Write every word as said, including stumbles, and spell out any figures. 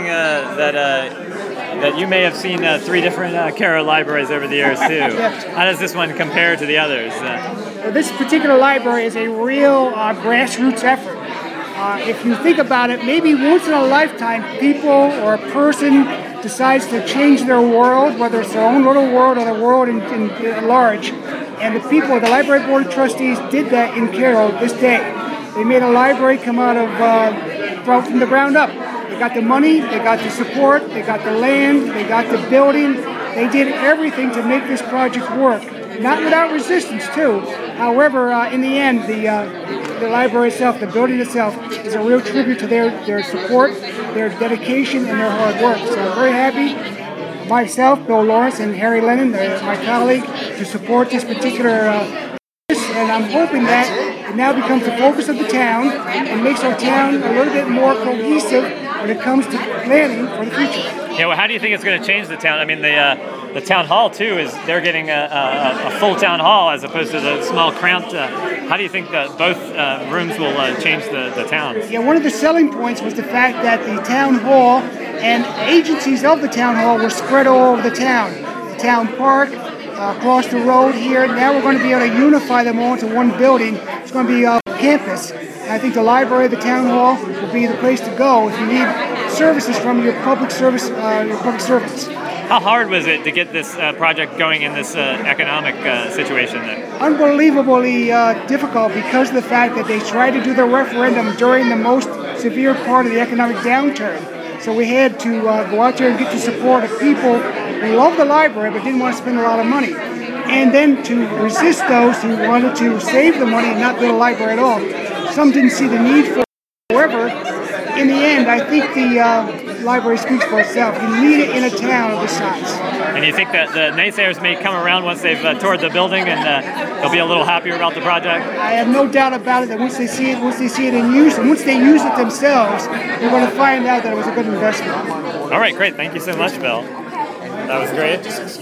Uh, that uh, that you may have seen uh, three different uh, Carroll libraries over the years too. Yes. How does this one compare to the others? Uh, Well, this particular library is a real uh, grassroots effort. Uh, if you think about it, maybe once in a lifetime, people or a person decides to change their world, whether it's their own little world or the world in, in, in large. And the people, the Library Board of Trustees, did that in Carroll this day. They made a library come out of uh, from the ground up. They got the money, they got the support, they got the land, they got the building. They did everything to make this project work. Not without resistance, too. However, uh, in the end, the uh, the library itself, the building itself, is a real tribute to their, their support, their dedication, and their hard work. So I'm very happy, myself, Bill Lawrence, and Harry Lennon, uh, my colleague, to support this particular uh, and I'm hoping that it now becomes the focus of the town and makes our town a little bit more cohesive when it comes to planning for the future. Yeah, well, how do you think it's going to change the town? I mean, the uh, the town hall too is they're getting a, a, a full town hall as opposed to the small cramped. Uh, how do you think that both uh, rooms will uh, change the the town? Yeah, one of the selling points was the fact that the town hall and agencies of the town hall were spread all over the town. The town park. Uh, across the road here. Now we're going to be able to unify them all into one building. It's going to be a campus. And I think the library, the town hall, will be the place to go if you need services from your public service, uh, your public servants. How hard was it to get this uh, project going in this uh, economic uh, situation? Then? Unbelievably uh, difficult because of the fact that they tried to do the referendum during the most severe part of the economic downturn. So we had to uh, go out there and get the support of people who love the library but didn't want to spend a lot of money. And then to resist those who wanted to save the money and not build a library at all. Some didn't see the need for it. However, in the end, I think the uh, library speaks for itself. You need it in a town of this size. And you think that the naysayers may come around once they've uh, toured the building and uh, they'll be a little happier about the project? I have no doubt about it that once they see it, once they see it in use, and once they use it themselves, they're going to find out that it was a good investment. All right, great. Thank you so much, Bill. That was great.